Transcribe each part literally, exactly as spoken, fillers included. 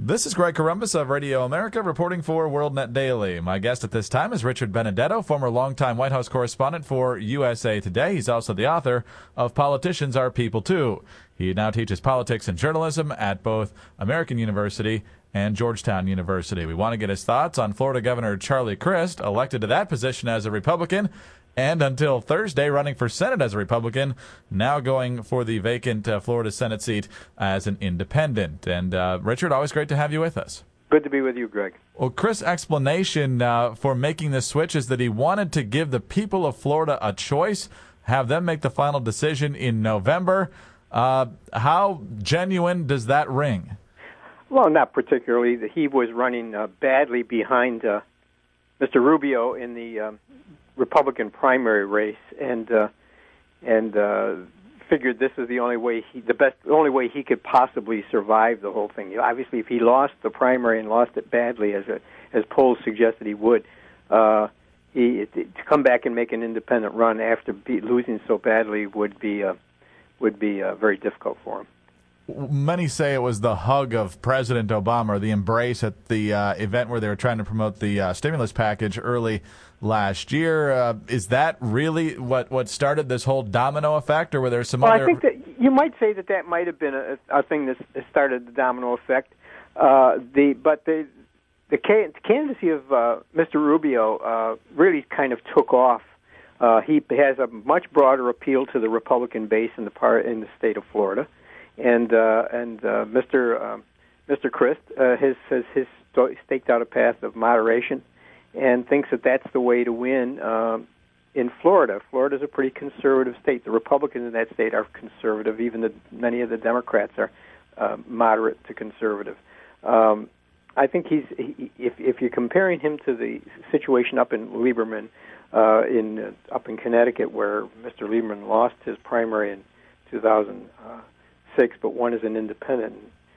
This is Greg Corombos of Radio America reporting for WorldNet Daily. My guest at this time is Richard Benedetto, former longtime White House correspondent for U S A Today. He's also the author of Politicians Are People Too. He now teaches politics and journalism at both American University and Georgetown University. We want to get his thoughts on Florida Governor Charlie Crist, elected to that position as a Republican, and until Thursday running for Senate as a Republican, now going for the vacant uh, Florida Senate seat as an independent. And uh, Richard, always great to have you with us. Good to be with you, Greg. Well, Crist's explanation uh, for making this switch is that he wanted to give the people of Florida a choice, have them make the final decision in November. Uh, how genuine does that ring? Well, not particularly. He was running uh, badly behind uh, Mister Rubio in the um, Republican primary race, and uh, and uh, figured this is the only way he, the best, the only way he could possibly survive the whole thing. Obviously, if he lost the primary and lost it badly, as a, as polls suggested he would, uh, he to come back and make an independent run after be, losing so badly would be uh, would be uh, very difficult for him. Many say it was the hug of President Obama, or the embrace at the uh, event where they were trying to promote the uh, stimulus package early last year. Uh, is that really what, what started this whole domino effect, or were there some well, other... I think that you might say that that might have been a, a thing that started the domino effect. Uh, the But the the candidacy of uh, Mister Rubio uh, really kind of took off. Uh, he has a much broader appeal to the Republican base in the part in the state of Florida. And uh, and uh, Mister Um, Mister Crist uh, has has his staked out a path of moderation, and thinks that that's the way to win uh, in Florida. Florida is a pretty conservative state. The Republicans in that state are conservative. Even the, many of the Democrats are uh, moderate to conservative. Um, I think he's he, if if you're comparing him to the situation up in Lieberman, uh, in uh, up in Connecticut, where Mister Lieberman lost his primary in two thousand six, but one is an independent.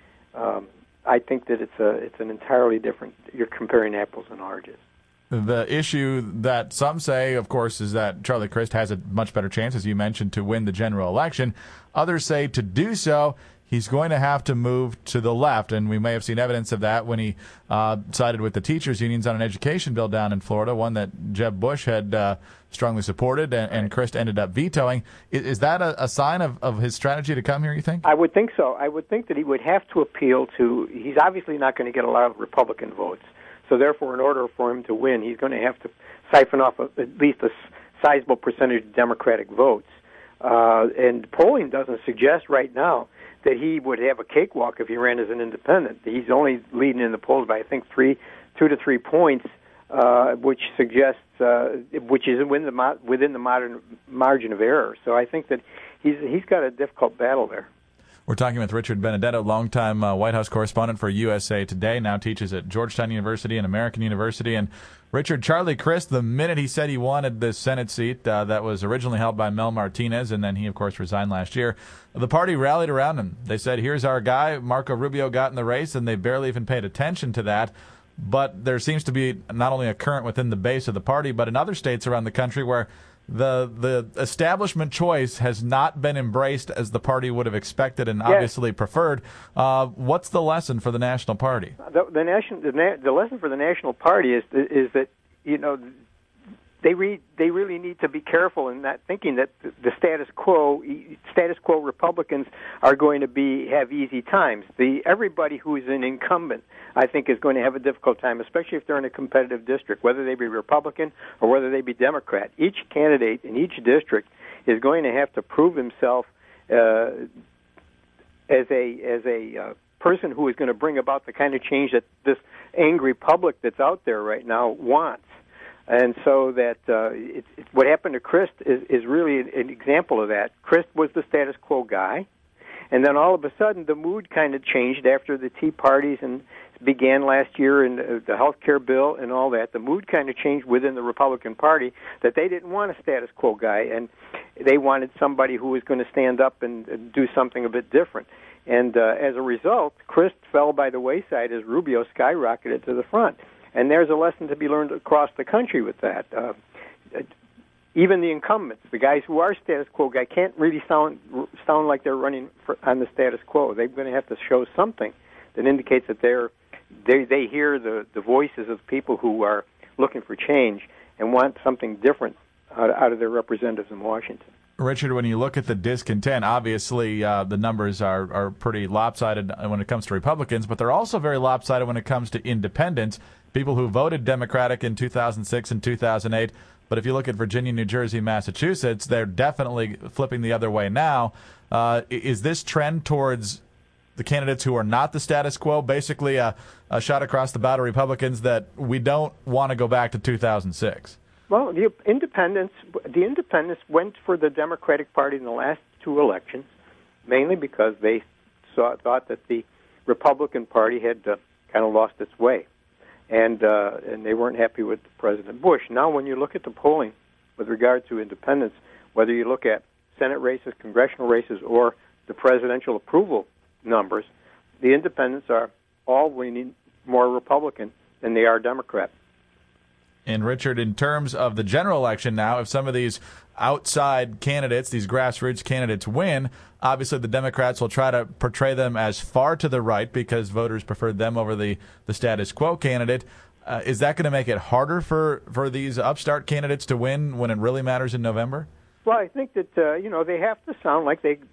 Um, I think that it's a it's an entirely different. You're comparing apples and oranges. The issue that some say, of course, is that Charlie Crist has a much better chance, as you mentioned, to win the general election. Others say to do so, he's going to have to move to the left, and we may have seen evidence of that when he uh, sided with the teachers' unions on an education bill down in Florida, one that Jeb Bush had uh, strongly supported, and, and Crist ended up vetoing. Is, is that a, a sign of, of his strategy to come here, you think? I would think so. I would think that he would have to appeal to – he's obviously not going to get a lot of Republican votes. So therefore, in order for him to win, he's going to have to siphon off a, at least a sizable percentage of Democratic votes. Uh, and polling doesn't suggest right now that he would have a cakewalk if he ran as an independent. He's only leading in the polls by, I think, three, two to three points, uh, which suggests, uh, which is within the mo- within the modern margin of error. So I think that he's he's got a difficult battle there. We're talking with Richard Benedetto, longtime uh, White House correspondent for U S A Today, now teaches at Georgetown University and American University. And Richard, Charlie Crist, the minute he said he wanted this Senate seat uh, that was originally held by Mel Martinez, and then he, of course, resigned last year, the party rallied around him. They said, here's our guy. Marco Rubio got in the race, and they barely even paid attention to that. But there seems to be not only a current within the base of the party, but in other states around the country where the the establishment choice has not been embraced as the party would have expected and obviously yes. preferred. Uh, what's the lesson for the National Party? The, the, nation, the, na- the lesson for the National Party is is that, you know, they re- they really need to be careful in not thinking that the status quo status quo Republicans are going to be have easy times. The everybody who is an incumbent, I think, is going to have a difficult time, especially if they're in a competitive district, whether they be Republican or whether they be Democrat. Each candidate in each district is going to have to prove himself uh, as a as a uh, person who is going to bring about the kind of change that this angry public that's out there right now wants. And so that uh, it, it, what happened to Crist is, is really an, an example of that. Crist was the status quo guy, and then all of a sudden the mood kind of changed after the Tea Parties and began last year and uh, the health care bill and all that. The mood kind of changed within the Republican Party that they didn't want a status quo guy, and they wanted somebody who was going to stand up and, and do something a bit different. And uh, as a result, Crist fell by the wayside as Rubio skyrocketed to the front. And there's a lesson to be learned across the country with that. Uh, even the incumbents, the guys who are status quo guy, can't really sound sound like they're running for, on the status quo. They're going to have to show something that indicates that they're they they hear the the voices of people who are looking for change and want something different out, out of their representatives in Washington. Richard, when you look at the discontent, obviously uh, the numbers are, are pretty lopsided when it comes to Republicans, but they're also very lopsided when it comes to independents, people who voted Democratic in two thousand six and two thousand eight. But if you look at Virginia, New Jersey, Massachusetts, they're definitely flipping the other way now. Uh, is this trend towards the candidates who are not the status quo basically a, a shot across the bow to Republicans that we don't want to go back to two thousand six? Well, the independents, the independents went for the Democratic Party in the last two elections, mainly because they saw, thought that the Republican Party had uh, kind of lost its way, and uh, and they weren't happy with President Bush. Now, when you look at the polling with regard to independents, whether you look at Senate races, congressional races, or the presidential approval numbers, the independents are all leaning more Republican than they are Democrat. And, Richard, in terms of the general election now, if some of these outside candidates, these grassroots candidates win, obviously the Democrats will try to portray them as far to the right because voters preferred them over the, the status quo candidate. Uh, is that going to make it harder for, for these upstart candidates to win when it really matters in November? Well, I think that, uh, you know, they have to sound like they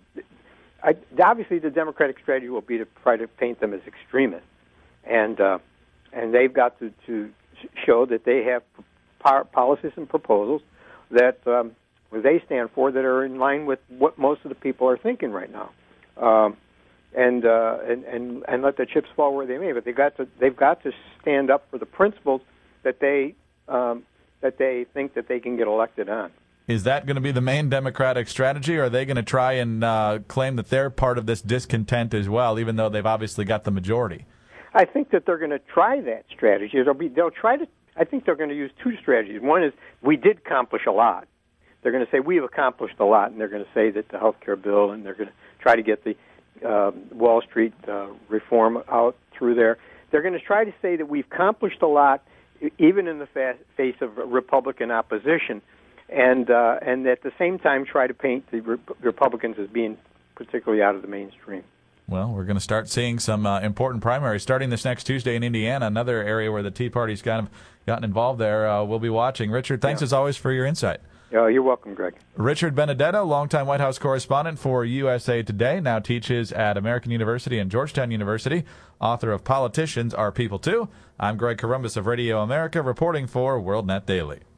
I, – obviously the Democratic strategy will be to try to paint them as extremists. And, uh, and they've got to, to – show that they have policies and proposals that um, they stand for that are in line with what most of the people are thinking right now, um, and, uh, and and and let the chips fall where they may. But they got to they've got to stand up for the principles that they um, that they think that they can get elected on. Is that going to be the main Democratic strategy, or are they going to try and uh, claim that they're part of this discontent as well, even though they've obviously got the majority? I think that they're going to try that strategy. They'll be, they'll try to. I think they're going to use two strategies. One is we did accomplish a lot. They're going to say we've accomplished a lot, and they're going to say that the health care bill, and they're going to try to get the uh, Wall Street uh, reform out through there. They're going to try to say that we've accomplished a lot, even in the fa- face of Republican opposition, and uh, and at the same time try to paint the Re- Republicans as being particularly out of the mainstream. Well, we're going to start seeing some uh, important primaries starting this next Tuesday in Indiana, another area where the Tea Party's kind of gotten involved there. Uh, we'll be watching. Richard, thanks yeah. as always for your insight. Uh, you're welcome, Greg. Richard Benedetto, longtime White House correspondent for U S A Today, now teaches at American University and Georgetown University, author of Politicians Are People Too. I'm Greg Corombos of Radio America, reporting for WorldNet Daily.